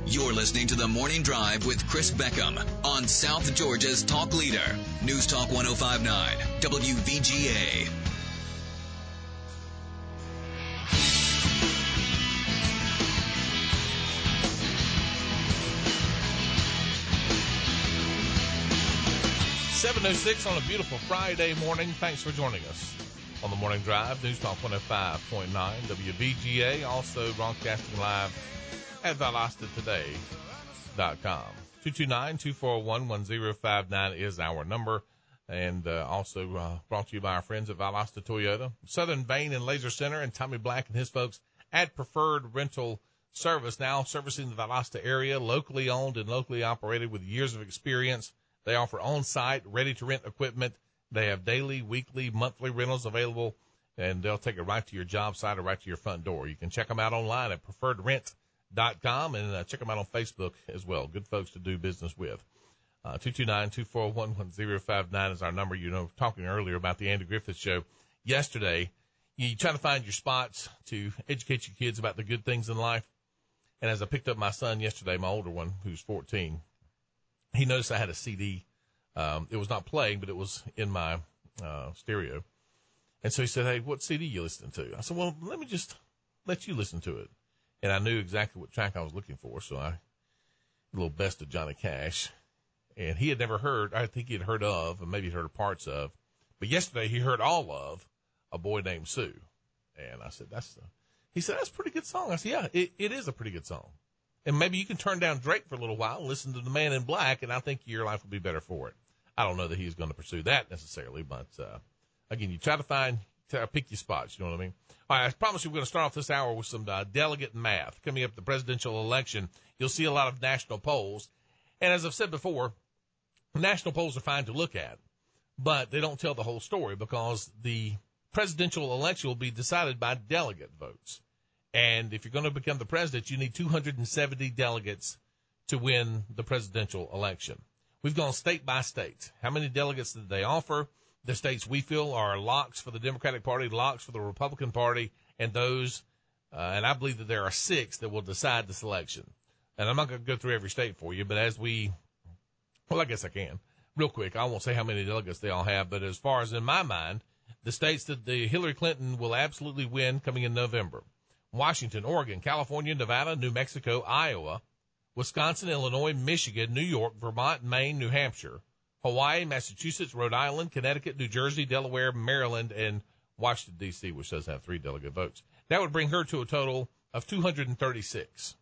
You're listening to The Morning Drive with Chris Beckham on South Georgia's Talk Leader, News Talk 105.9, WVGA. .06 on a beautiful Friday morning. Thanks for joining us on The Morning Drive, News Talk 105.9, WVGA, also broadcasting live at ValdostaToday.com. 229-241-1059 is our number, and also brought to you by our friends at Valdosta Toyota, Southern Vein and Laser Center, and Tommy Black and his folks at Preferred Rental Service, now servicing the Valdosta area, locally owned and locally operated with years of experience. They offer on-site, ready-to-rent equipment. They have daily, weekly, monthly rentals available, and they'll take it right to your job site or right to your front door. You can check them out online at preferredrent.com and check them out on Facebook as well. Good folks to do business with. 229-241-1059 is our number. You know, talking earlier about the Andy Griffith Show yesterday, you try to find your spots to educate your kids about the good things in life. And as I picked up my son yesterday, my older one, who's 14, he noticed I had a CD. It was not playing, but it was in my stereo. And so he said, "Hey, what CD you listening to?" I said, "Well, let me just let you listen to it." And I knew exactly what track I was looking for, so a little Best of Johnny Cash. And he had never heard, I think he had heard of, and maybe he'd heard parts of, but yesterday he heard all of A Boy Named Sue. And I said, he said, "That's a pretty good song." I said, "Yeah, it is a pretty good song. And maybe you can turn down Drake for a little while and listen to The Man in Black, and I think your life will be better for it." I don't know that he's going to pursue that necessarily, but again, you try to pick your spots, you know what I mean? All right, I promise you we're going to start off this hour with some delegate math. Coming up the presidential election, you'll see a lot of national polls. And as I've said before, national polls are fine to look at, but they don't tell the whole story because the presidential election will be decided by delegate votes. And if you're going to become the president, you need 270 delegates to win the presidential election. We've gone state by state. How many delegates did they offer? The states we feel are locks for the Democratic Party, locks for the Republican Party, and those, and I believe that there are 6 that will decide this election. And I'm not going to go through every state for you, but I guess I can. Real quick, I won't say how many delegates they all have, but as far as in my mind, the states that the Hillary Clinton will absolutely win coming in November: Washington, Oregon, California, Nevada, New Mexico, Iowa, Wisconsin, Illinois, Michigan, New York, Vermont, Maine, New Hampshire, Hawaii, Massachusetts, Rhode Island, Connecticut, New Jersey, Delaware, Maryland, and Washington, D.C., which does have 3 delegate votes. That would bring her to a total of 236.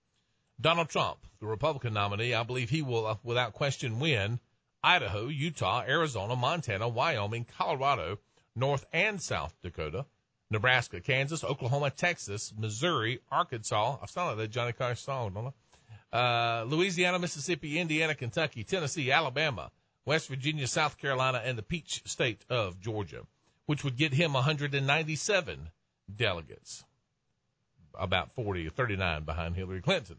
Donald Trump, the Republican nominee, I believe he will, without question, win Idaho, Utah, Arizona, Montana, Wyoming, Colorado, North and South Dakota, Nebraska, Kansas, Oklahoma, Texas, Missouri, Arkansas. I sound like that Johnny Cash song, don't I? Louisiana, Mississippi, Indiana, Kentucky, Tennessee, Alabama, West Virginia, South Carolina, and the Peach State of Georgia, which would get him 197 delegates, about 40 or 39 behind Hillary Clinton.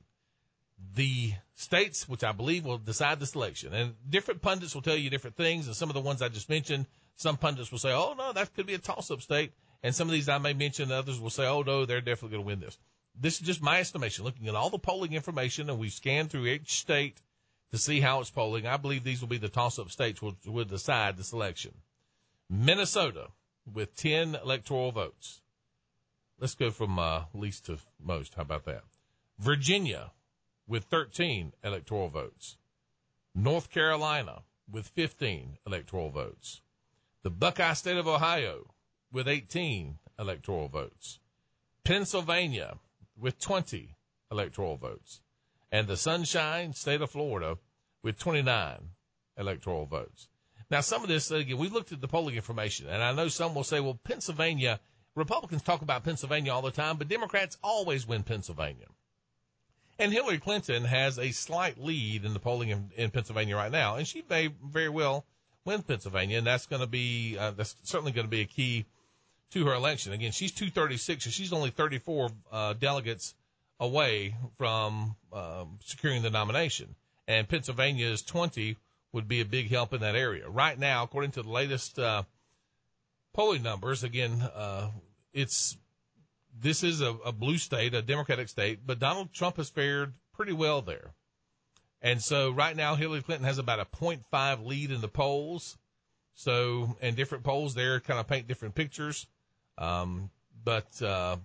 The states, which I believe will decide this election, and different pundits will tell you different things, and some of the ones I just mentioned, some pundits will say, "Oh, no, that could be a toss-up state," and some of these I may mention, others will say, "Oh, no, they're definitely going to win this." This is just my estimation, looking at all the polling information, and we scanned through each state to see how it's polling. I believe these will be the toss-up states which will decide this election. Minnesota with 10 electoral votes. Let's go from least to most. How about that? Virginia with 13 electoral votes. North Carolina with 15 electoral votes. The Buckeye State of Ohio with 18 electoral votes. Pennsylvania with 20 electoral votes. And the Sunshine State of Florida with 29 electoral votes. Now, some of this, again, we looked at the polling information, and I know some will say, well, Pennsylvania, Republicans talk about Pennsylvania all the time, but Democrats always win Pennsylvania. And Hillary Clinton has a slight lead in the polling in Pennsylvania right now, and she may very well win Pennsylvania, and that's going to be that's certainly going to be a key to her election. Again, she's 236, so she's only 34 delegates away from securing the nomination, and Pennsylvania's 20 would be a big help in that area. Right now, according to the latest polling numbers, again, this is a blue state, a Democratic state, but Donald Trump has fared pretty well there. And so right now Hillary Clinton has about a 0.5 lead in the polls. So, and different polls there kind of paint different pictures. But the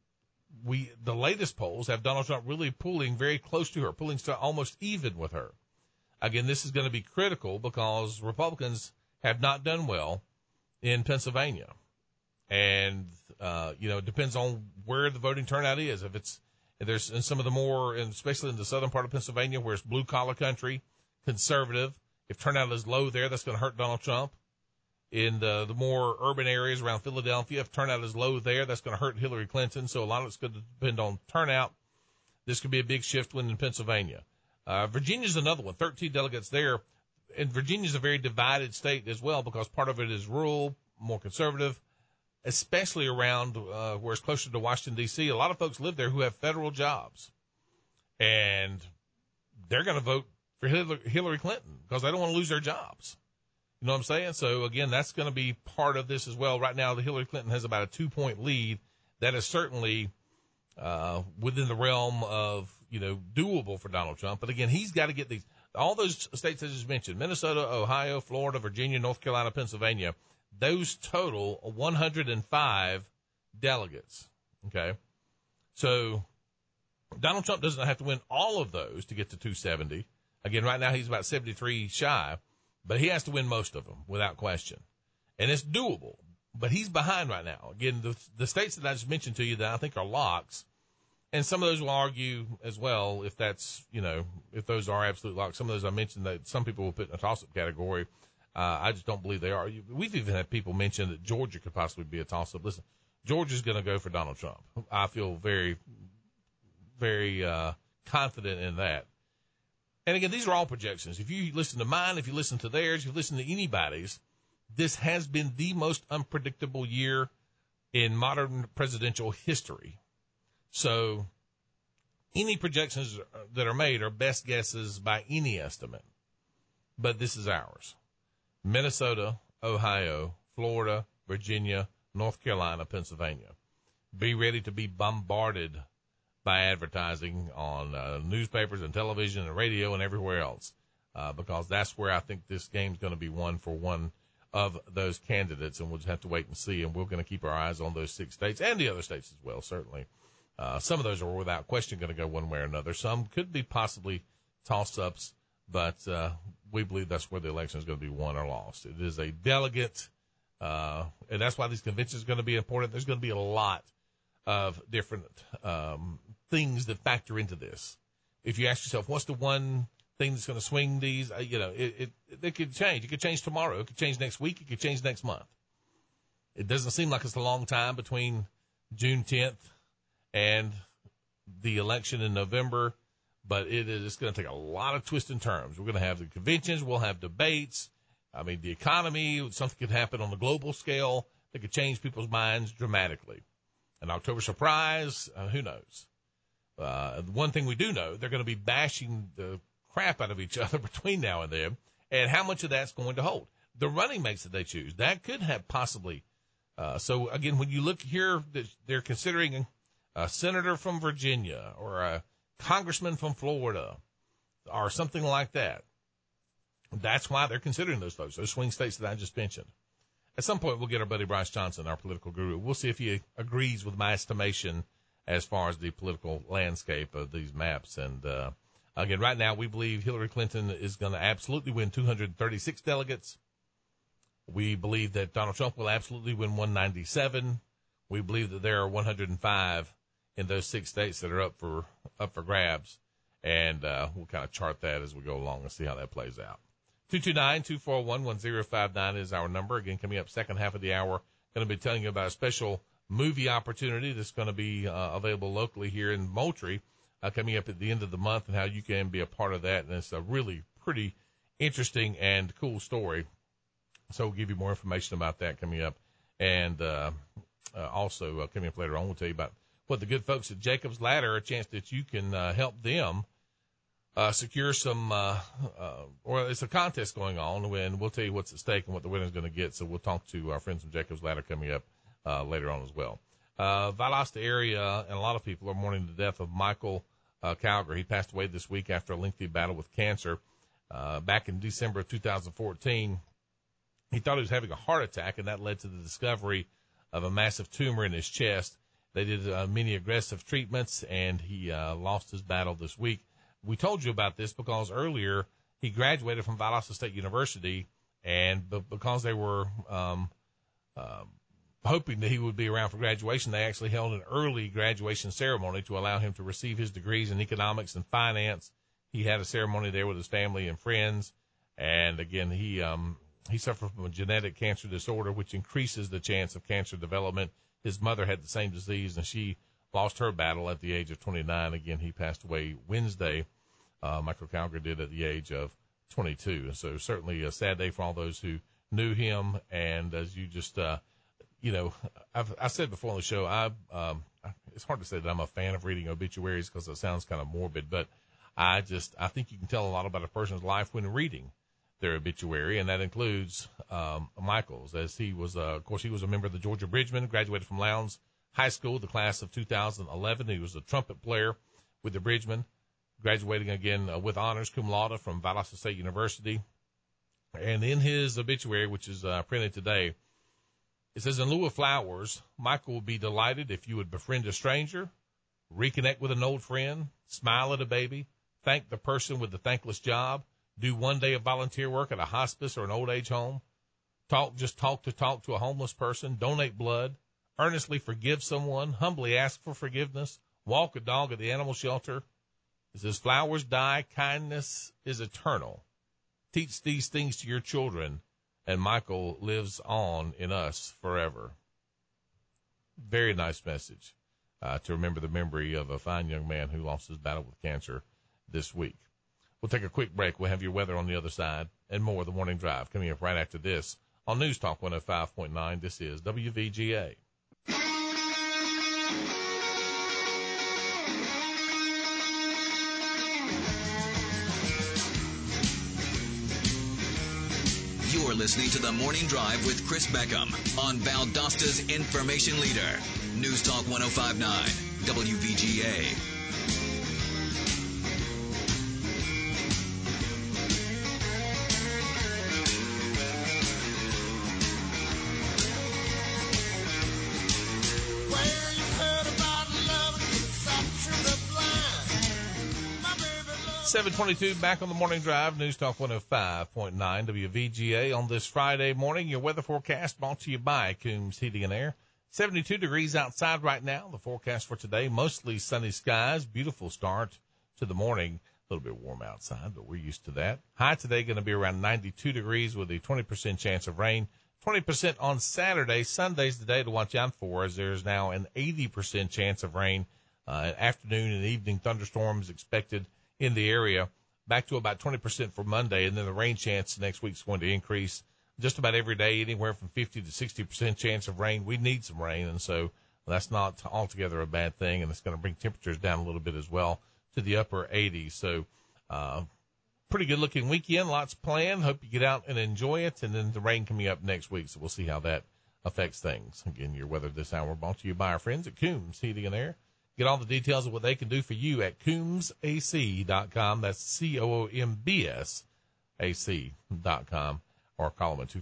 latest polls have Donald Trump really pulling very close to her, pulling to almost even with her. Again, this is going to be critical because Republicans have not done well in Pennsylvania. And, it depends on where the voting turnout is. If there's in some of the more, and especially in the southern part of Pennsylvania where it's blue collar country, conservative, if turnout is low there, that's going to hurt Donald Trump. In the more urban areas around Philadelphia, if turnout is low there, that's going to hurt Hillary Clinton. So a lot of it's going to depend on turnout. This could be a big shift when in Pennsylvania. Virginia's another one, 13 delegates there. And Virginia's a very divided state as well because part of it is rural, more conservative, especially around where it's closer to Washington, D.C. A lot of folks live there who have federal jobs. And they're going to vote for Hillary Clinton because they don't want to lose their jobs. You know what I'm saying? So, again, that's going to be part of this as well. Right now, Hillary Clinton has about a 2-point lead. That is certainly within the realm of, doable for Donald Trump. But, again, he's got to get all those states I just mentioned, Minnesota, Ohio, Florida, Virginia, North Carolina, Pennsylvania, those total 105 delegates. Okay? So Donald Trump doesn't have to win all of those to get to 270. Again, right now he's about 73 shy, but he has to win most of them without question. And it's doable, but he's behind right now. Again, the states that I just mentioned to you that I think are locks, and some of those will argue as well if that's, if those are absolute locks. Some of those I mentioned that some people will put in a toss-up category. I just don't believe they are. We've even had people mention that Georgia could possibly be a toss-up. Listen, Georgia's going to go for Donald Trump. I feel very, very confident in that. And, again, these are all projections. If you listen to mine, if you listen to theirs, if you listen to anybody's, this has been the most unpredictable year in modern presidential history. So any projections that are made are best guesses by any estimate. But this is ours. Minnesota, Ohio, Florida, Virginia, North Carolina, Pennsylvania. Be ready to be bombarded by advertising on newspapers and television and radio and everywhere else, because that's where I think this game's going to be won for one of those candidates, and we'll just have to wait and see, and we're going to keep our eyes on those 6 states and the other states as well, certainly. Some of those are without question going to go one way or another. Some could be possibly toss-ups, but we believe that's where the election is going to be won or lost. It is a delegate, and that's why these conventions are going to be important. There's going to be a lot of different things that factor into this. If you ask yourself, what's the one thing that's going to swing these, it could change. It could change tomorrow. It could change next week. It could change next month. It doesn't seem like it's a long time between June 10th and the election in November, but it's going to take a lot of twists and turns. We're going to have the conventions. We'll have debates. I mean, the economy, something could happen on the global scale that could change people's minds dramatically. An October surprise, who knows? One thing we do know, they're going to be bashing the crap out of each other between now and then, and how much of that's going to hold. The running mates that they choose, that could have possibly. So, again, when you look here, they're considering a senator from Virginia or a congressman from Florida or something like that. That's why they're considering those folks, those swing states that I just mentioned. At some point, we'll get our buddy Bryce Johnson, our political guru. We'll see if he agrees with my estimation as far as the political landscape of these maps. And, again, right now, we believe Hillary Clinton is going to absolutely win 236 delegates. We believe that Donald Trump will absolutely win 197. We believe that there are 105 in those 6 states that are up for grabs. And we'll kind of chart that as we go along and see how that plays out. 229-241-1059 is our number. Again, coming up second half of the hour, going to be telling you about a special movie opportunity that's going to be available locally here in Moultrie coming up at the end of the month, and how you can be a part of that. And it's a really pretty interesting and cool story. So we'll give you more information about that coming up. And also coming up later on, we'll tell you about what the good folks at Jacob's Ladder, a chance that you can help them secure some, or it's a contest going on, and we'll tell you what's at stake and what the winner's going to get. So we'll talk to our friends from Jacob's Ladder coming up later on as well. Valdosta area, and a lot of people are mourning the death of Michael Calgary. He passed away this week after a lengthy battle with cancer. Back in December of 2014, he thought he was having a heart attack, and that led to the discovery of a massive tumor in his chest. They did many aggressive treatments, and he lost his battle this week. We told you about this because earlier he graduated from Valdosta State University, and because they were hoping that he would be around for graduation, they actually held an early graduation ceremony to allow him to receive his degrees in economics and finance. He had a ceremony there with his family and friends, and again, he suffered from a genetic cancer disorder, which increases the chance of cancer development. His mother had the same disease, and she lost her battle at the age of 29. Again, he passed away Wednesday. Michael Calgary did at the age of 22. And so certainly a sad day for all those who knew him. And as you just, I said before on the show, it's hard to say that I'm a fan of reading obituaries because it sounds kind of morbid, but I think you can tell a lot about a person's life when reading their obituary, and that includes Michael's, as he was, of course, he was a member of the Georgia Bridgemen, graduated from Lowndes High School, the class of 2011. He was a trumpet player with the Bridgemen, graduating again with honors cum laude from Valdosta State University. And in his obituary, which is printed today, it says, in lieu of flowers, Michael would be delighted if you would befriend a stranger, reconnect with an old friend, smile at a baby, thank the person with the thankless job, do one day of volunteer work at a hospice or an old age home, talk to a homeless person, donate blood, earnestly forgive someone, humbly ask for forgiveness, walk a dog at the animal shelter. It says, flowers die, kindness is eternal. Teach these things to your children, and Michael lives on in us forever. Very nice message to remember the memory of a fine young man who lost his battle with cancer this week. We'll take a quick break. We'll have your weather on the other side and more of the Morning Drive coming up right after this on News Talk 105.9. This is WVGA. You're listening to the Morning Drive with Chris Beckham on Valdosta's information leader, News Talk 105.9, WVGA. Well, you heard about love, it's up to the blind. My baby loves 722 back on the Morning Drive, News Talk 105.9 WVGA on this Friday morning. Your weather forecast brought to you by Coombs Heating and Air. 72 degrees outside right now. The forecast for today, mostly sunny skies. Beautiful start to the morning. A little bit warm outside, but we're used to that. High today going to be around 92 degrees with a 20% chance of rain. 20% on Saturday. Sunday's the day to watch out for, as there's now an 80% chance of rain. Afternoon and evening thunderstorms expected in the area. Back to about 20% for Monday, and then the rain chance next week is going to increase just about every day, anywhere from 50 to 60% chance of rain. We need some rain, and so that's not altogether a bad thing, and it's going to bring temperatures down a little bit as well to the upper 80s. So pretty good-looking weekend, lots planned. Hope you get out and enjoy it, and then the rain coming up next week, so we'll see how that affects things. Again, your weather this hour brought to you by our friends at Coombs Heating and Air. Get all the details of what they can do for you at CoombsAC.com. That's COOMBS AC.com, or call them at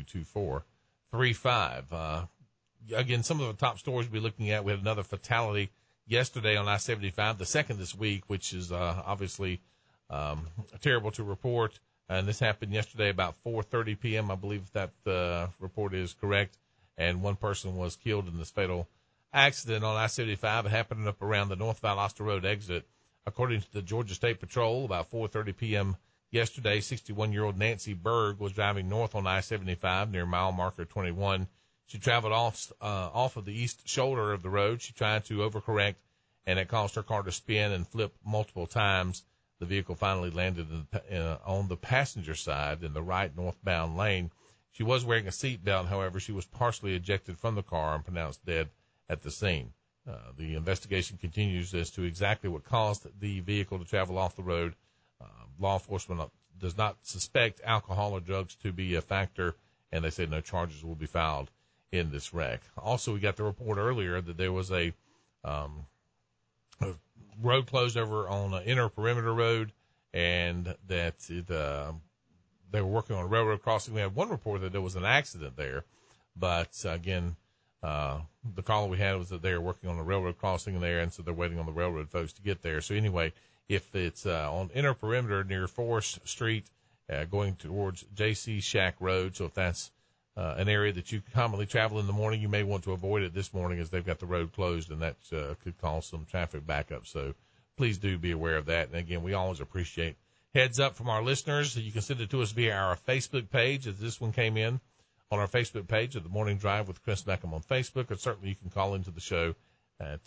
242-2435. Again, some of the top stories we'll be looking at. We had another fatality yesterday on I-75, the second this week, which is obviously terrible to report. And this happened yesterday about 4:30 p.m. I believe that report is correct. And one person was killed in this fatal accident on I-75. It happened up around the North Valdosta Road exit. According to the Georgia State Patrol, about 4:30 p.m. yesterday, 61-year-old Nancy Berg was driving north on I-75 near mile marker 21. She traveled off of the east shoulder of the road. She tried to overcorrect, and it caused her car to spin and flip multiple times. The vehicle finally landed on the passenger side in the right northbound lane. She was wearing a seatbelt. However, she was partially ejected from the car and pronounced dead at the scene. The investigation continues as to exactly what caused the vehicle to travel off the road. Law enforcement does not suspect alcohol or drugs to be a factor, and they say no charges will be filed in this wreck. Also, we got the report earlier that there was a road closed over on Inner Perimeter Road, and that they were working on a railroad crossing. We had one report that there was an accident there, but again, the call we had was that they were working on a railroad crossing there, and so they're waiting on the railroad folks to get there. So anyway, if it's on Inner Perimeter near Forest Street, going towards J.C. Shack Road, so if that's an area that you commonly travel in the morning, you may want to avoid it this morning as they've got the road closed, and that could cause some traffic backup. So please do be aware of that. And again, we always appreciate heads up from our listeners. You can send it to us via our Facebook page, as this one came in on our Facebook page of the Morning Drive with Chris Beckham on Facebook, or certainly you can call into the show at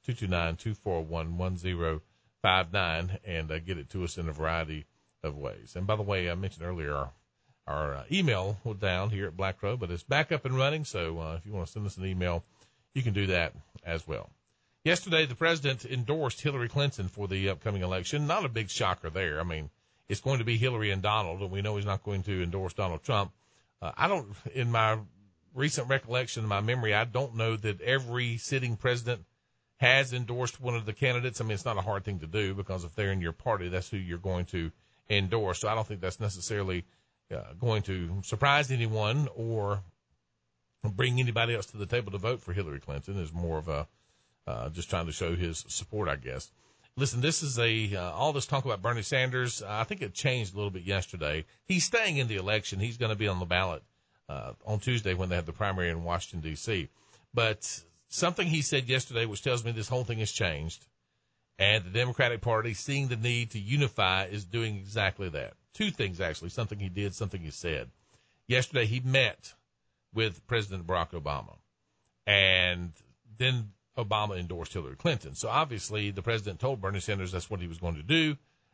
229-241-1059 and get it to us in a variety of ways. And by the way, I mentioned earlier our email was down here at Black Crow, but it's back up and running. So if you want to send us an email, you can do that as well. Yesterday, the president endorsed Hillary Clinton for the upcoming election. Not a big shocker there. I mean, it's going to be Hillary and Donald, and we know he's not going to endorse Donald Trump. In my recent recollection, in my memory, I don't know that every sitting president has endorsed one of the candidates. I mean, it's not a hard thing to do because if they're in your party, that's who you're going to endorse. So I don't think that's necessarily going to surprise anyone or bring anybody else to the table to vote for Hillary Clinton. Is more of a just trying to show his support, I guess. Listen, this is all this talk about Bernie Sanders. I think it changed a little bit yesterday. He's staying in the election. He's going to be on the ballot on Tuesday when they have the primary in Washington, D.C. But something he said yesterday, which tells me this whole thing has changed, and the Democratic Party, seeing the need to unify, is doing exactly that. Two things, actually, something he did, something he said. Yesterday, he met with President Barack Obama, and then Obama endorsed Hillary Clinton. So obviously the president told Bernie Sanders that's what he was going to do.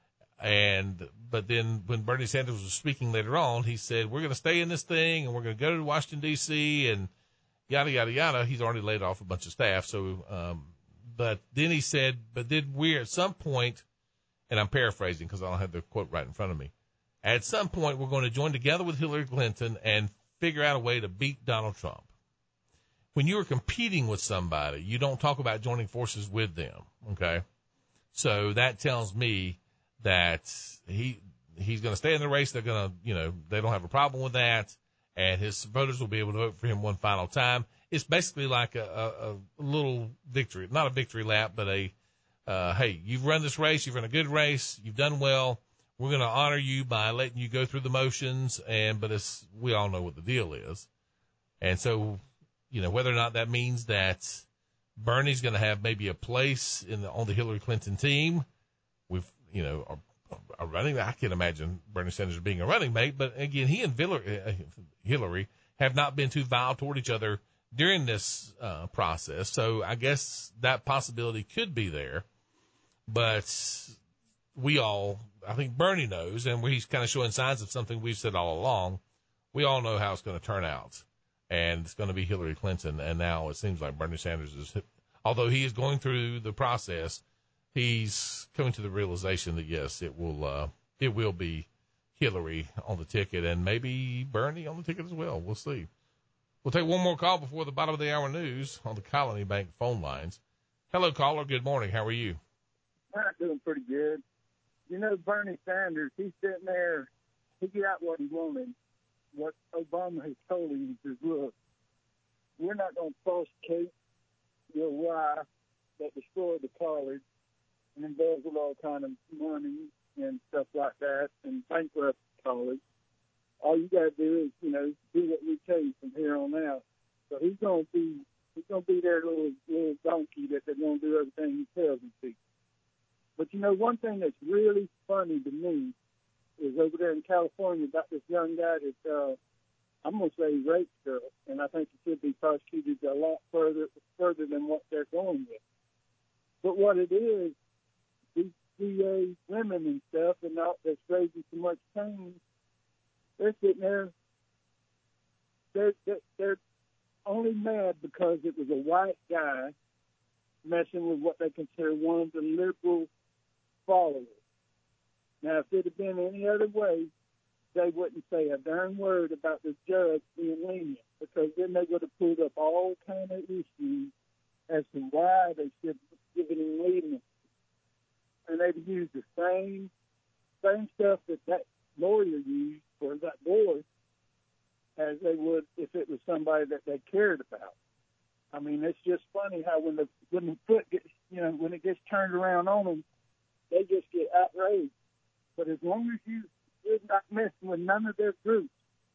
But then when Bernie Sanders was speaking later on, he said, we're going to stay in this thing and we're going to go to Washington, D.C. and yada, yada, yada. He's already laid off a bunch of staff. So, but then he said, but then we're at some point, and I'm paraphrasing because I don't have the quote right in front of me. At some point, we're going to join together with Hillary Clinton and figure out a way to beat Donald Trump. When you are competing with somebody, you don't talk about joining forces with them, okay? So that tells me that he's going to stay in the race. They're going to, they don't have a problem with that, and his voters will be able to vote for him one final time. It's basically like a little victory, not a victory lap, but hey, you've run this race, you've run a good race, you've done well. We're going to honor you by letting you go through the motions, but we all know what the deal is. And so, whether or not that means that Bernie's going to have maybe a place on the Hillary Clinton team, a running. I can't imagine Bernie Sanders being a running mate, but again, he and Hillary have not been too vile toward each other during this process. So I guess that possibility could be there, but I think Bernie knows, and he's kind of showing signs of something we've said all along. We all know how it's going to turn out. And it's going to be Hillary Clinton. And now it seems like Bernie Sanders although he is going through the process, he's coming to the realization that, yes, it will be Hillary on the ticket and maybe Bernie on the ticket as well. We'll see. We'll take one more call before the bottom of the hour news on the Colony Bank phone lines. Hello, caller. Good morning. How are you? I'm doing pretty good. Bernie Sanders, he's sitting there. He got what he wanted. What Obama has told him is, look, we're not going to falsificate your wife that destroyed the college and embezzled all kind of money and stuff like that and bankrupt the college. All you got to do is, do what we tell you from here on out. So he's going to be their little donkey that they're going to do everything he tells them to. But, one thing that's really funny to me is over there in California about this young guy that I'm going to say he raped girl, and I think he should be prosecuted a lot further than what they're going with. But what it is, these DA women and stuff, and not that's raising so much pain, they're sitting there, they're only mad because it was a white guy messing with what they consider one of the liberal followers. Now, if it had been any other way, they wouldn't say a darn word about the judge being lenient, because then they would have pulled up all kind of issues as to why they should have given him leniency. and they'd use the same stuff that lawyer used for that boy as they would if it was somebody that they cared about. I mean, it's just funny how when the foot gets, when it gets turned around on them, they just get outraged. But as long as you're not messing with none of their groups,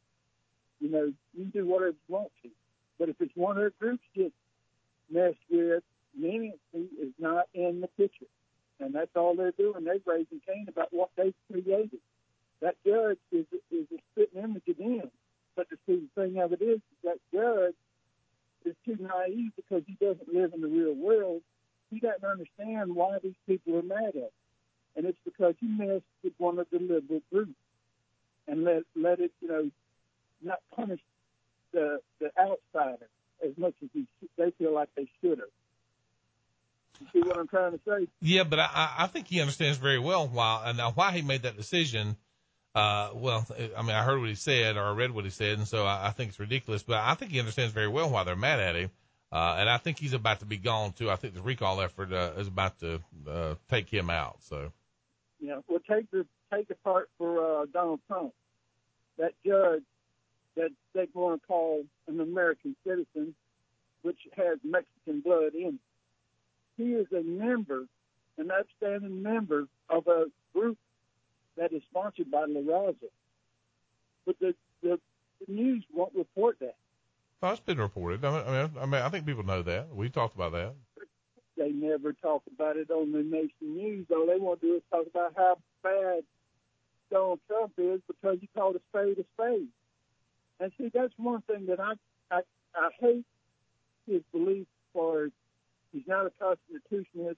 you can do whatever you want to. But if it's one of their groups gets messed with, leniency is not in the picture. And that's all they're doing. They're raising Cain about what they've created. That judge is a spitting image of them. But the thing of it is that judge is too naive because he doesn't live in the real world. He doesn't understand why these people are mad at him. And it's because he messed with one of the liberal groups and let it, not punish the outsider as much as they feel like they should have. You see what I'm trying to say? Yeah, but I think he understands very well why he made that decision. I heard what he said or I read what he said, and so I think it's ridiculous. But I think he understands very well why they're mad at him, and I think he's about to be gone too. I think the recall effort is about to take him out. So, well, take the part for Donald Trump. That judge that they want to call an American citizen, which has Mexican blood in it. He is an upstanding member of a group that is sponsored by La Raza. But the news won't report that. Oh, it's been reported. I think people know that. We talked about that. They never talk about it on the nation news. All they want to do is talk about how bad Donald Trump is because he called a spade a spade. And see, that's one thing that I hate his belief for. He's not a constitutionalist.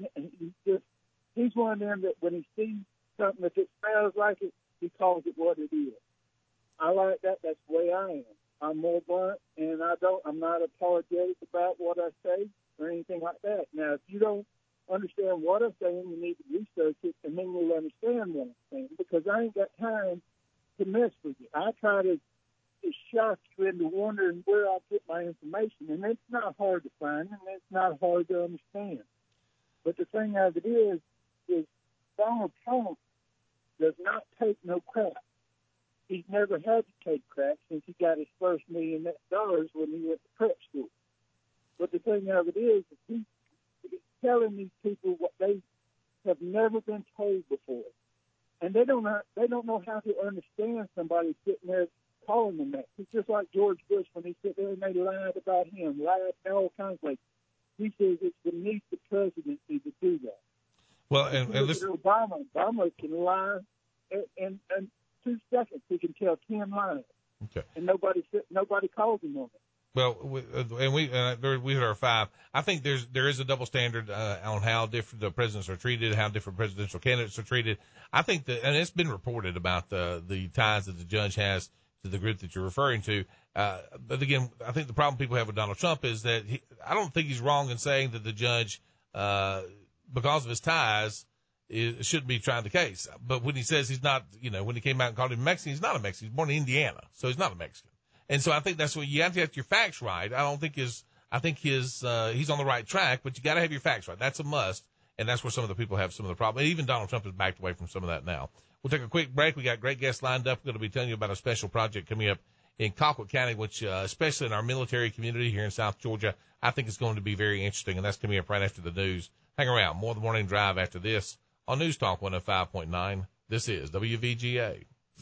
He's one of them that when he sees something, if it smells like it, he calls it what it is. I like that. That's the way I am. I'm more blunt, and I'm not apologetic about what I say or anything like that. Now, if you don't understand what I'm saying, you need to research it, and then you'll understand what I'm saying, because I ain't got time to mess with you. I try to shock you into wondering where I get my information, and it's not hard to find, and it's not hard to understand. But the thing of it is Donald Trump does not take no crap. He's never had to take crap since he got his first $1 million when he went to prep school. But the thing of it is he's telling these people what they have never been told before, and they don't know how to understand somebody sitting there calling them that. It's just like George Bush when he sit there and they lied about him, lied all kinds of ways. He says it's beneath the presidency to do that. Well, and listen, Obama can lie in 2 seconds. He can tell 10 lies, okay, and nobody calls him on it. Well, we hit our 5. I think there is a double standard on how different the presidents are treated, how different presidential candidates are treated. I think and it's been reported about the ties that the judge has to the group that you're referring to. But again, I think the problem people have with Donald Trump is that I don't think he's wrong in saying that the judge, because of his ties, shouldn't be trying the case. But when he says he's not, when he came out and called him Mexican, he's not a Mexican. He's born in Indiana, so he's not a Mexican. And so I think that's what you have to have your facts right. I think he's on the right track, but you got to have your facts right. That's a must. And that's where some of the people have some of the problem. Even Donald Trump has backed away from some of that now. We'll take a quick break. We got great guests lined up. We're going to be telling you about a special project coming up in Colquitt County, which, especially in our military community here in South Georgia, I think is going to be very interesting. And that's coming up right after the news. Hang around. More of the Morning Drive after this on News Talk 105.9. This is WVGA.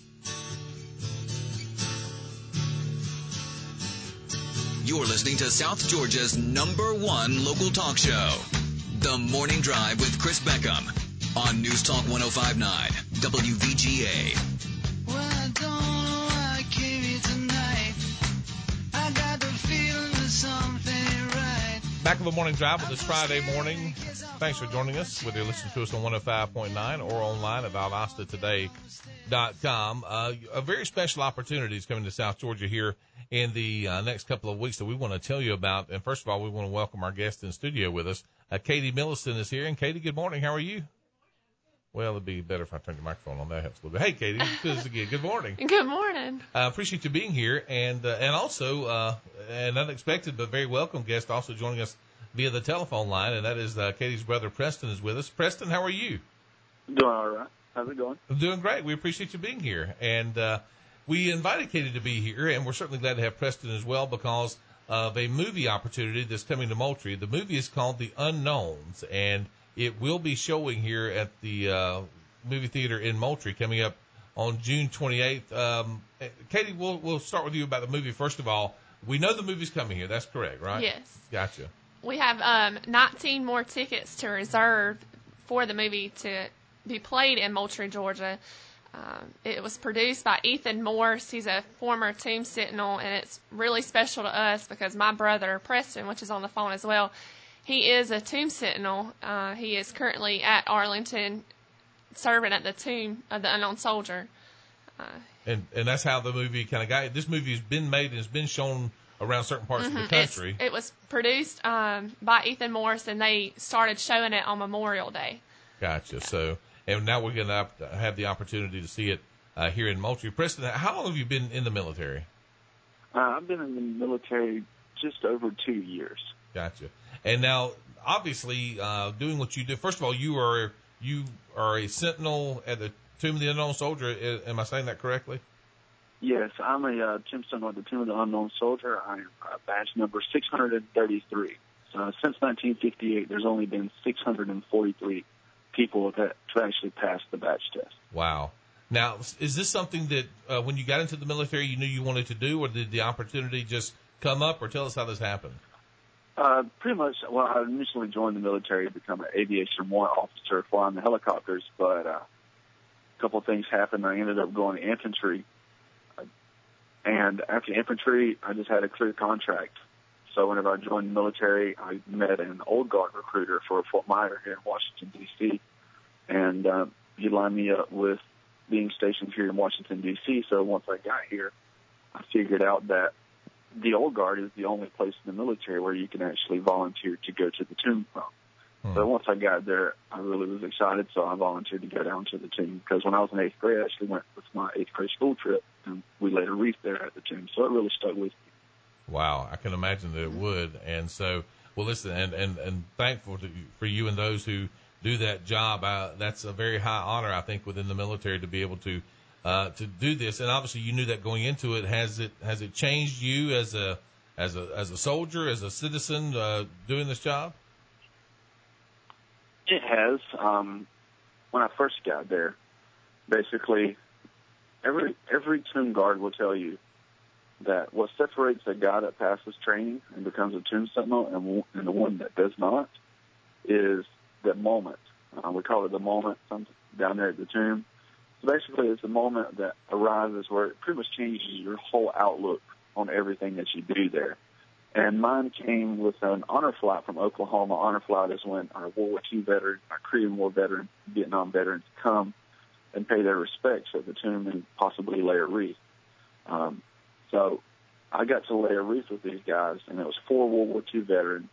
You're listening to South Georgia's #1 local talk show, The Morning Drive with Chris Beckham on News Talk 105.9 WVGA. Well, I don't know why I came here tonight. I got the feeling that something ain't right. Back on the Morning Drive on this Friday morning. Thanks for joining us, whether you're listening to us on 105.9 or online at ValdostaToday.com. A very special opportunity is coming to South Georgia here in the next couple of weeks that we want to tell you about. And first of all, we want to welcome our guest in studio with us. Katie Millicent is here. And Katie, good morning. How are you? Well, it'd be better if I turned your microphone on. That helps a little bit. Hey, Katie, do this again. Good morning. Good morning. I appreciate you being here. And also, an unexpected but very welcome guest also joining us via the telephone line, and that is Katie's brother Preston is with us. Preston, how are you? Doing all right. How's it going? I'm doing great. We appreciate you being here. And we invited Katie to be here, and we're certainly glad to have Preston as well because of a movie opportunity that's coming to Moultrie. The movie is called The Unknowns, and it will be showing here at the movie theater in Moultrie coming up on June 28th. Katie, we'll start with you about the movie. First of all, we know the movie's coming here. That's correct, right? Yes. Gotcha. We have 19 more tickets to reserve for the movie to be played in Moultrie, Georgia. It was produced by Ethan Morse. He's a former Tomb Sentinel, and it's really special to us because my brother, Preston, which is on the phone as well, he is a Tomb Sentinel. He is currently at Arlington serving at the Tomb of the Unknown Soldier. And that's how the movie kind of got. This movie has been made and has been shown around certain parts of the country. It was produced by Ethan Morse, and they started showing it on Memorial Day. Gotcha. So, and now we're going to have the opportunity to see it here in Moultrie. Preston, how long have you been in the military? I've been in the military just over 2 years. Gotcha. And now, obviously, doing what you do. First of all, you are a sentinel at the Tomb of the Unknown Soldier. Am I saying that correctly? Yes, I'm a Tomb Sentinel at the Tomb of the Unknown Soldier. I am badge number 633. Since 1958, there's only been 643 people that actually passed the badge test. Wow. Now, is this something that when you got into the military you knew you wanted to do, or did the opportunity just come up, or tell us how this happened? Pretty much, well, I initially joined the military to become an aviation warrant officer flying the helicopters, but a couple of things happened. I ended up going to infantry, and after infantry, I just had a clear contract. So whenever I joined the military, I met an old guard recruiter for Fort Myer here in Washington, D.C., and he lined me up with being stationed here in Washington, D.C., so once I got here, I figured out that the old guard is the only place in the military where you can actually volunteer to go to the tomb from. So once I got there, I really was excited, so I volunteered to go down to the tomb, because when I was in 8th grade, I actually went with my 8th grade school trip, and we laid a wreath there at the tomb, so it really stuck with me. Wow, I can imagine that it would. And so, well, listen, and thankful for you and those who do that job. That's a very high honor, I think, within the military to be able to do this. And obviously, you knew that going into it. Has it changed you as a soldier, as a citizen, doing this job? It has. When I first got there, basically, every tomb guard will tell you that what separates a guy that passes training and becomes a Tomb Sentinel and the one that does not is that moment. We call it the moment down there at the tomb. So basically, it's a moment that arises where it pretty much changes your whole outlook on everything that you do there. And mine came with an honor flight from Oklahoma. Honor flight is when our World War II veterans, our Korean War veterans, Vietnam veterans come and pay their respects at the tomb and possibly lay a wreath. So I got to lay a wreath with these guys, and it was 4 World War II veterans.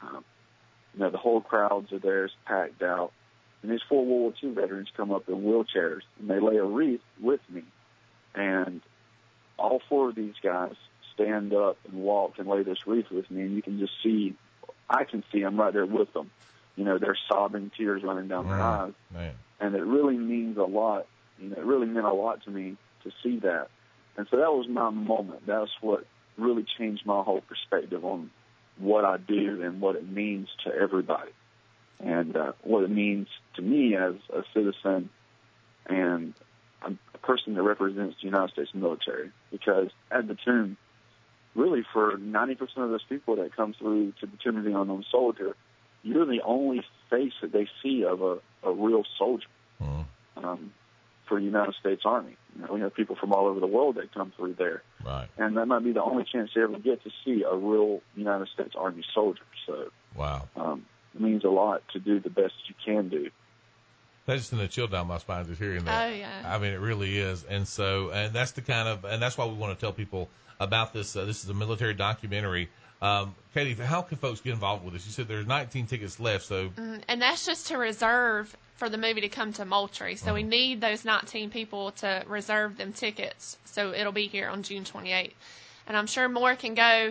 The whole crowds are there, it's packed out. And these 4 World War II veterans come up in wheelchairs, and they lay a wreath with me. And all 4 of these guys stand up and walk and lay this wreath with me, and you can just see, I can see them right there with them. They're sobbing, tears running down their eyes. Man. And it really means a lot. It really meant a lot to me to see that. And so that was my moment. That's what really changed my whole perspective on what I do and what it means to everybody, and what it means to me as a citizen and a person that represents the United States military. Because at the tomb, really for 90% of those people that come through to the Tomb of the Unknown Soldier, you're the only face that they see of a real soldier. For the United States Army. We have people from all over the world that come through there. Right. And that might be the only chance they ever get to see a real United States Army soldier. So wow. It means a lot to do the best you can do. That just sent a chill down my spine just hearing that. Oh, yeah. I mean, it really is. And so, and that's that's why we want to tell people about this. This is a military documentary. Katie, how can folks get involved with this? You said there's 19 tickets left, so. And that's just to reserve for the movie to come to Moultrie. So we need those 19 people to reserve them tickets. So it'll be here on June 28th. And I'm sure more can go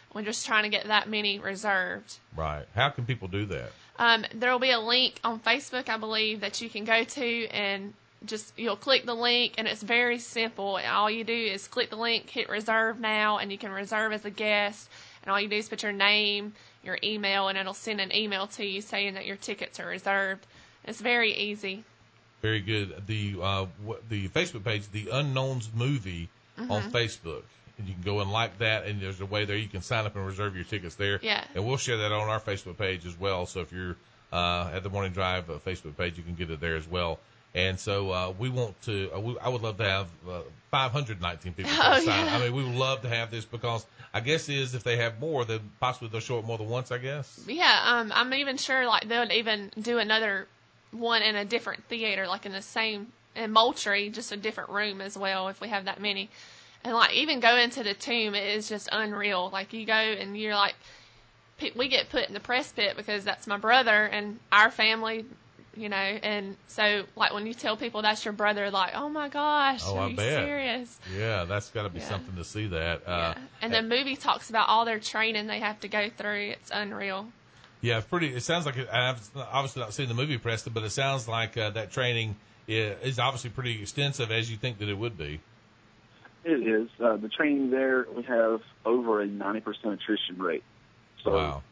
We're just trying to get that many reserved. Right. How can people do that? There will be a link on Facebook, I believe, that you can go to, and you'll click the link, and it's very simple. All you do is click the link, hit reserve now, and you can reserve as a guest. And all you do is put your name, your email, and it'll send an email to you saying that your tickets are reserved. It's very easy. Very good. The Facebook page, The Unknowns Movie, on Facebook. And you can go and like that, and there's a way there you can sign up and reserve your tickets there. Yeah. And we'll share that on our Facebook page as well. So if you're at the Morning Drive Facebook page, you can get it there as well. And so we want to I would love to have 519 people sign up. I mean, we would love to have this, because I guess if they have more, then possibly they'll show it more than once, I guess. Yeah, I'm even sure like they would even do another one in a different theater, like in Moultrie, just a different room as well if we have that many. And, like, even going to the Tomb, it is just unreal. Like, you go and you're like, we get put in the press pit because that's my brother and our family, you know. And so, like, when you tell people that's your brother, like, oh, my gosh, are you serious? Yeah, that's got to be something to see that. And the movie talks about all their training they have to go through. It's unreal. Yeah, it sounds like I've obviously not seen the movie, Preston, but it sounds like that training is obviously pretty extensive, as you think that it would be. It is. The training there, we have over a 90% attrition rate. So wow.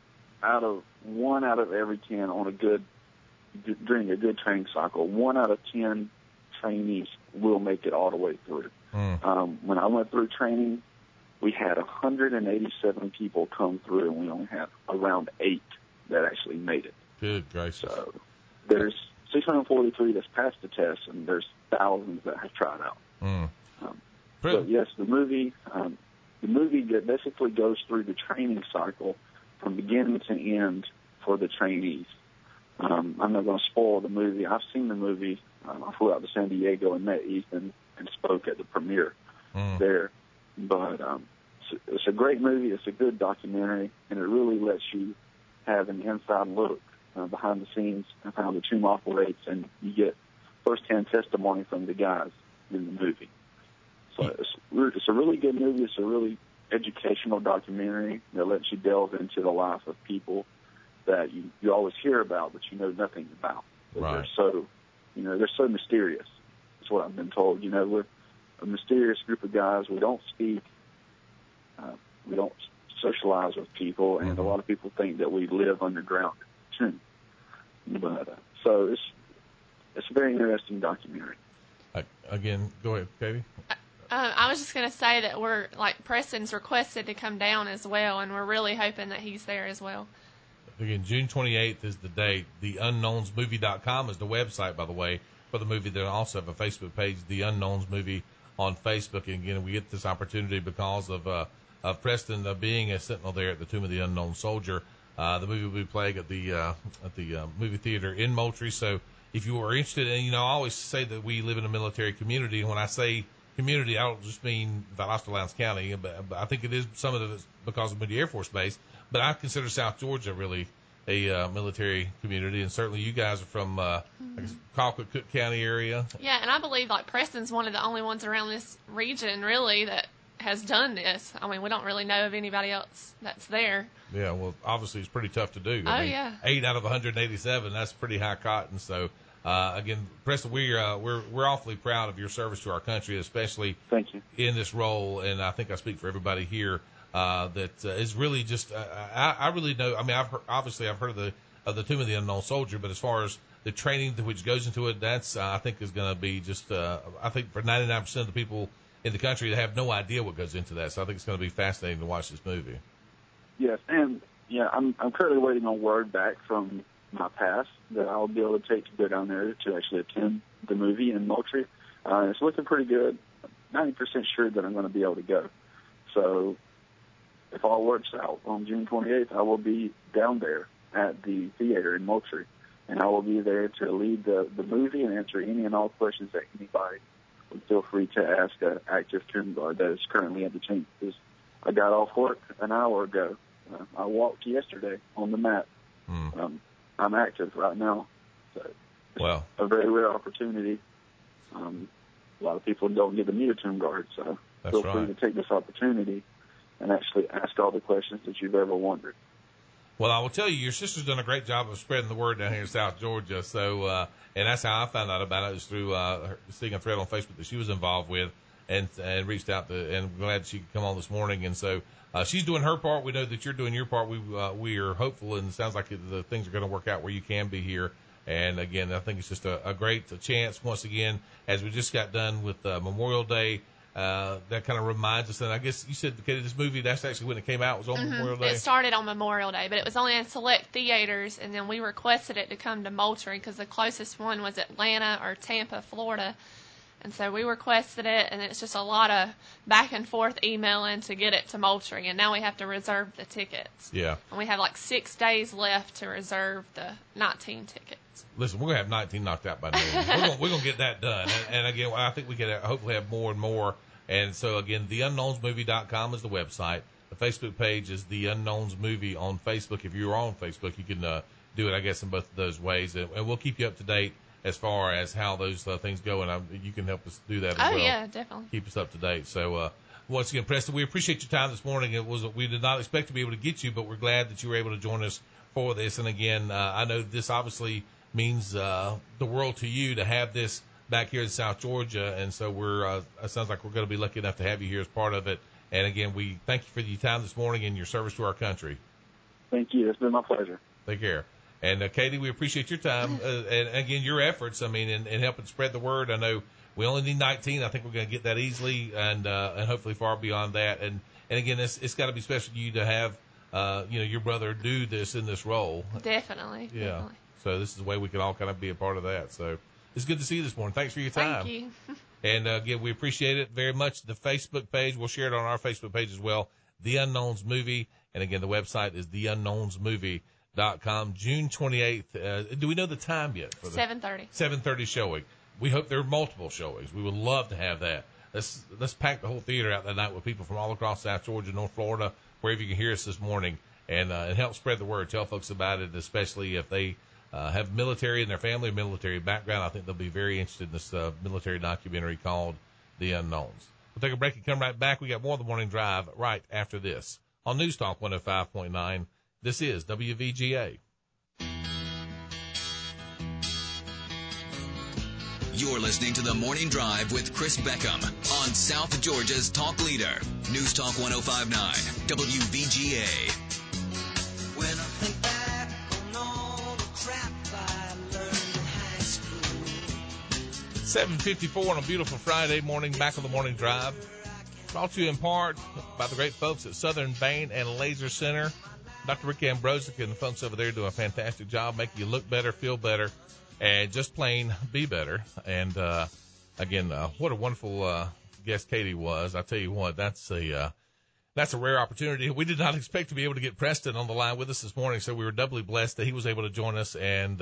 One out of every 10 during a good training cycle, 1 out of 10 trainees will make it all the way through. When I went through training, we had 187 people come through, and we only had around 8 that actually made it. Good gracious. So there's 643 that's passed the test, and there's thousands that have tried out. But yes, the movie basically goes through the training cycle from beginning to end for the trainees. I'm not going to spoil the movie. I've seen the movie. I flew out to San Diego and met Ethan and spoke at the premiere there. But it's a great movie. It's a good documentary, and it really lets you have an inside look behind the scenes of how the Tomb operates, and you get firsthand testimony from the guys in the movie. So it's a really good movie. It's a really educational documentary that lets you delve into the life of people that you always hear about, but you know nothing about. Right. They're so mysterious. That's what I've been told. You know, we're a mysterious group of guys. We don't speak. We don't socialize with people, and a lot of people think that we live underground too. But so it's a very interesting documentary. Again, go ahead, Katie. I was just going to say that Preston's requested to come down as well, and we're really hoping that he's there as well. Again, June 28th is the date. TheUnknownsMovie.com is the website, by the way, for the movie. They also have a Facebook page, The Unknowns Movie, on Facebook. And again, we get this opportunity because of Preston being a sentinel there at the Tomb of the Unknown Soldier. The movie will be playing at the movie theater in Moultrie. So if you are interested, and I always say that we live in a military community, and when I say community, I don't just mean Valdosta Lowndes County, but I think it is some of it is because of Moody Air Force Base. But I consider South Georgia really a military community, and certainly you guys are from Colquitt, Cook County area. Yeah, and I believe Preston's one of the only ones around this region really that has done this. I mean, we don't really know of anybody else that's there. Yeah, well, obviously it's pretty tough to do. Yeah. 8 out of 187, that's pretty high cotton. So, again, Preston, we're awfully proud of your service to our country, especially Thank you. in this role. And I think I speak for everybody here that is really just. I really know. I mean, I've heard of the Tomb of the Unknown Soldier, but as far as the training which goes into it, that's I think is going to be just. I think for 99% of the people in the country, they have no idea what goes into that. So I think it's going to be fascinating to watch this movie. Yes, and I'm currently waiting on word back from my pass that I'll be able to take to go down there to actually attend the movie in Moultrie. It's looking pretty good. 90% sure that I'm going to be able to go. So if all works out, on June 28th, I will be down there at the theater in Moultrie, and I will be there to lead the movie and answer any and all questions that anybody would feel free to ask an active Tomb Guard that is currently at the tomb. I got off work an hour ago. I walked yesterday on the mat. I'm active right now. So it's a very rare opportunity. A lot of people don't get to meet a Tomb Guard, so feel free to take this opportunity and actually ask all the questions that you've ever wondered. Well, I will tell you, your sister's done a great job of spreading the word down here in South Georgia. So, and that's how I found out about it, was through seeing a thread on Facebook that she was involved with, and reached out to, and I'm glad she could come on this morning. And so she's doing her part. We know that you're doing your part. We are hopeful, and it sounds like the things are going to work out where you can be here. And again, I think it's just a great chance once again, as we just got done with Memorial Day. That kind of reminds us, and I guess you said, Katie, this movie, that's actually when it came out, was on Memorial Day? It started on Memorial Day, but it was only in select theaters, and then we requested it to come to Moultrie because the closest one was Atlanta or Tampa, Florida. And so we requested it, and it's just a lot of back and forth emailing to get it to Moultrie, and now we have to reserve the tickets. Yeah. And we have like 6 days left to reserve the 19 tickets. Listen, we're going to have 19 knocked out by noon. We're going to get that done. And again, I think we can hopefully have more and more. And so, again, theunknownsmovie.com is the website. The Facebook page is The Unknowns Movie on Facebook. If you're on Facebook, you can do it, I guess, in both of those ways. And we'll keep you up to date as far as how those things go, and you can help us do that as well. Oh, yeah, definitely. Keep us up to date. So, once again, Preston, we appreciate your time this morning. We did not expect to be able to get you, but we're glad that you were able to join us for this. And again, I know this obviously means the world to you to have this back here in South Georgia, and so it sounds like we're going to be lucky enough to have you here as part of it. And again, we thank you for your time this morning and your service to our country. Thank you. It's been my pleasure. Take care. And Katie, we appreciate your time and again your efforts. I mean, in helping spread the word. I know we only need 19. I think we're going to get that easily, and hopefully far beyond that. And again, it's got to be special to you to have your brother do this in this role. Definitely. Yeah. Definitely. So this is the way we can all kind of be a part of that. So it's good to see you this morning. Thanks for your time. Thank you. And again, we appreciate it very much. The Facebook page, we'll share it on our Facebook page as well. The Unknowns Movie, and again, the website is theunknownsmovie.com. June 28th. Do we know the time yet? For the 7:30. 7:30 showing. We hope there are multiple showings. We would love to have that. Let's pack the whole theater out that night with people from all across South Georgia, North Florida, wherever you can hear us this morning, and help spread the word. Tell folks about it, especially if they have military in their family, military background. I think they'll be very interested in this military documentary called The Unknowns. We'll take a break and come right back. We got more of the Morning Drive right after this on News Talk 105.9. This is WVGA. You're listening to The Morning Drive with Chris Beckham on South Georgia's Talk Leader, News Talk 105.9, WVGA. When I think back on all the crap I learned in high school. 7:54 on a beautiful Friday morning, back on the Morning Drive. Brought to you in part by the great folks at Southern Vein and Laser Center. Dr. Rick Ambrosic and the folks over there do a fantastic job making you look better, feel better, and just plain be better. And again, what a wonderful guest Katie was. I tell you what, that's a rare opportunity. We did not expect to be able to get Preston on the line with us this morning, so we were doubly blessed that he was able to join us. And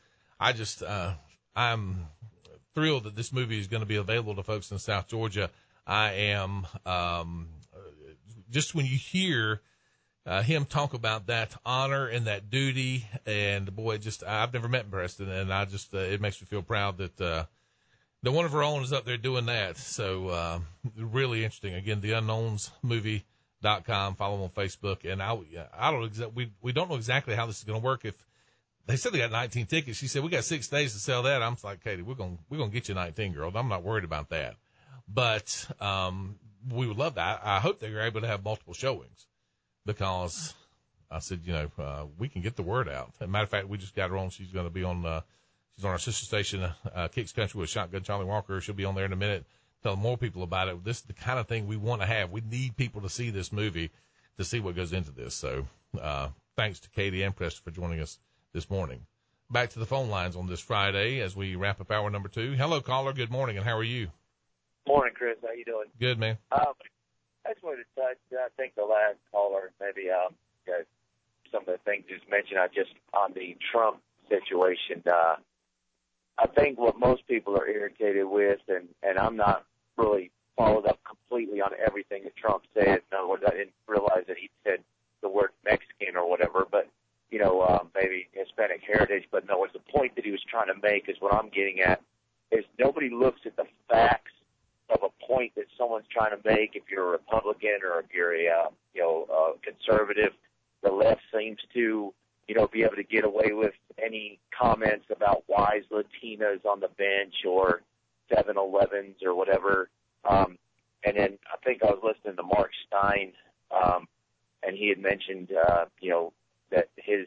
I'm thrilled that this movie is going to be available to folks in South Georgia. I am just when you hear him talk about that honor and that duty, and boy, I've never met Preston, and it makes me feel proud that one of our own is up there doing that. So really interesting. Again, theunknownsmovie.com. Follow them on Facebook, and we don't know exactly how this is going to work. If they said they got 19 tickets, she said we got 6 days to sell that. I'm like, Katie, we're gonna get you 19, girl. I'm not worried about that, but we would love that. I hope they were able to have multiple showings. Because I said, we can get the word out. As a matter of fact, we just got her on. She's going to be on, she's on our sister station, Kicks Country with Shotgun Charlie Walker. She'll be on there in a minute, telling more people about it. This is the kind of thing we want to have. We need people to see this movie, to see what goes into this. So, thanks to Katie and Preston for joining us this morning. Back to the phone lines on this Friday as we wrap up hour number 2. Hello, caller. Good morning, and how are you? Morning, Chris. How you doing? Good, man. I just wanted to touch, I think the last caller, maybe some of the things just mentioned, on the Trump situation. I think what most people are irritated with, and I'm not really followed up completely on everything that Trump said. In other words, I didn't realize that he said the word Mexican or whatever, but, maybe Hispanic heritage. But no, the point that he was trying to make is what I'm getting at, is nobody looks at the facts of a point that someone's trying to make, if you're a Republican or if you're a conservative. The left seems to, be able to get away with any comments about wise Latinas on the bench or 7-Elevens or whatever. And then I think I was listening to Mark Stein, and he had mentioned, that his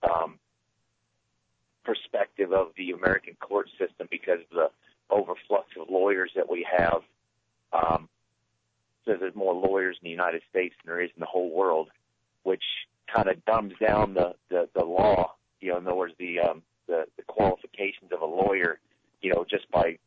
perspective of the American court system, because of the overflux of lawyers that we have, says there's more lawyers in the United States than there is in the whole world, which kind of dumbs down the law. In other words, the qualifications of a lawyer, just by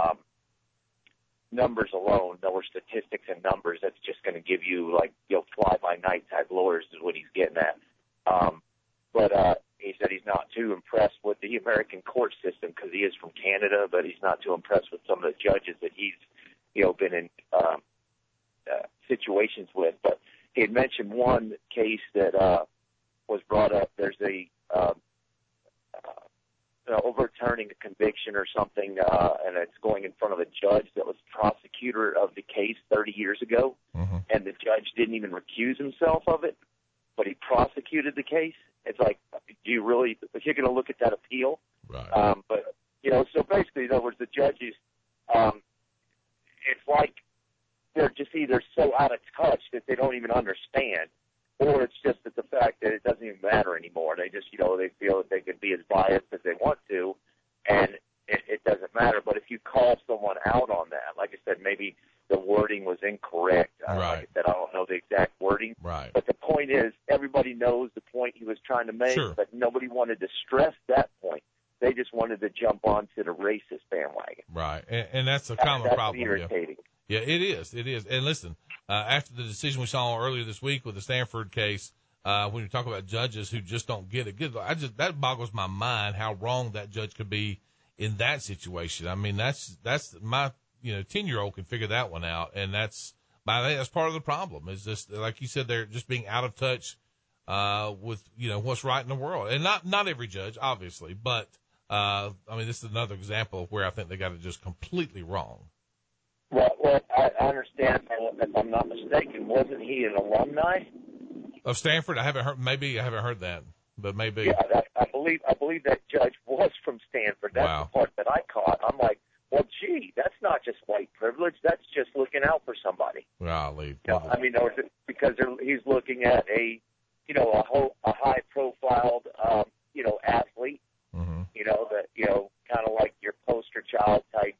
numbers alone. In other words, statistics and numbers. That's just going to give you fly-by-night type lawyers is what he's getting at. But he said he's not too impressed with the American court system because he is from Canada, but he's not too impressed with some of the judges that he's, been in situations with. But he had mentioned one case that was brought up. There's a overturning a conviction or something, and it's going in front of a judge that was prosecutor of the case 30 years ago, and the judge didn't even recuse himself of it, but he prosecuted the case. It's like, do you really, if you're going to look at that appeal? Right. But, so basically, in other words, the judges, it's like they're just either so out of touch that they don't even understand, or it's just that the fact that it doesn't even matter anymore. They just, they feel that they can be as biased as they want to, and it doesn't matter. But if you call someone out on that, like I said, maybe the wording was incorrect. Right. Like I said, I don't know the exact wording. Right. But the point is, everybody knows the point he was trying to make, Sure. but nobody wanted to stress that point. They just wanted to jump onto the racist bandwagon. Right. And that's a common problem. That's irritating. Yeah, it is. It is. And listen, after the decision we saw earlier this week with the Stanford case, when you talk about judges who just don't get it, that boggles my mind how wrong that judge could be in that situation. I mean, that's my, 10-year-old can figure that one out. And that's part of the problem is just, like you said, they're just being out of touch, with, what's right in the world. And not every judge, obviously, but, this is another example of where I think they got it just completely wrong. Well, I understand, if I'm not mistaken, wasn't he an alumni of Stanford? I haven't heard that, but maybe. Yeah, I believe that judge was from Stanford. That's Wow. The part that I caught. I'm like, well, gee, that's not just white privilege. That's just looking out for somebody. Golly. Because he's looking at a high profiled, athlete, kind of like your poster child type,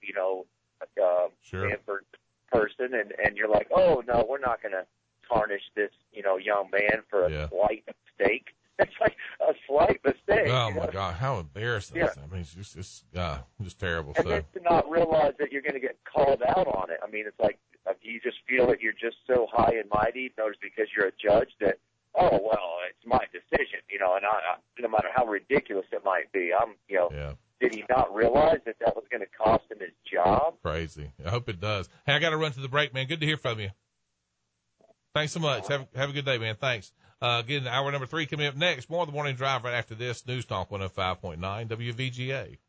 Sure. Stanford person, and you're like, oh no, we're not going to tarnish this, young man for a slight mistake. It's like a slight mistake. Oh my God, how embarrassing! Yeah. It's just terrible And stuff. then to not realize that you're going to get called out on it. It's like you just feel that you're just so high and mighty, because you're a judge that, oh well, it's my decision, and I, no matter how ridiculous it might be, Yeah. Did he not realize that was going to cost him his job? Crazy. I hope it does. Hey, I got to run to the break, man. Good to hear from you. Thanks so much. Have a good day, man. Thanks. Again, hour number 3 coming up next. More of the Morning Drive right after this. News Talk 105.9 WVGA.